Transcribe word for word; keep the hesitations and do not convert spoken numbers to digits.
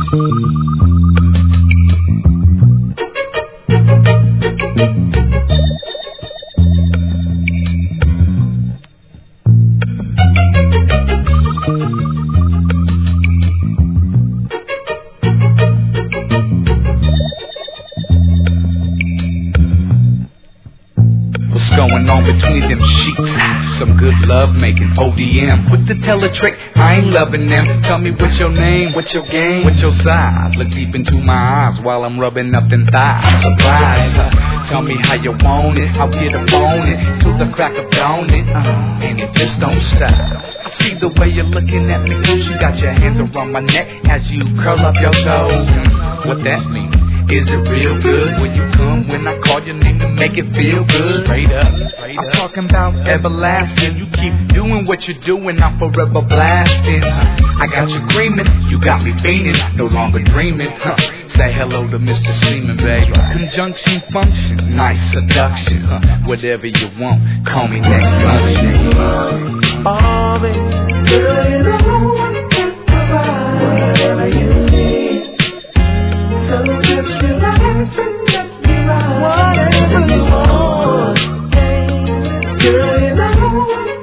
Going on between them sheets, some good love making, O D M. With the teletrick, I ain't loving them. Tell me what's your name, what's your game, what's your size. Look deep into my eyes while I'm rubbing up them thighs. Surprise, uh, tell me how you want it. I'll get up on it till the crack of dawn it, uh, and it just don't stop. I see the way you're looking at me. You got your hands around my neck as you curl up your toes. What that mean? Is it real good when you come when I call your name to make it feel good? Straight up, straight I'm up. Talking about everlasting. You keep doing what you're doing, I'm forever blasting. I got you screaming, you got me fiending, no longer dreaming. Huh. Say hello to Mister Seaman, baby. Conjunction function, nice seduction. Huh. Whatever you want, call me next function. Oh, baby, girl, you know I can provide whatever you need. So just relax and let me ride. Whatever you want, girl, you know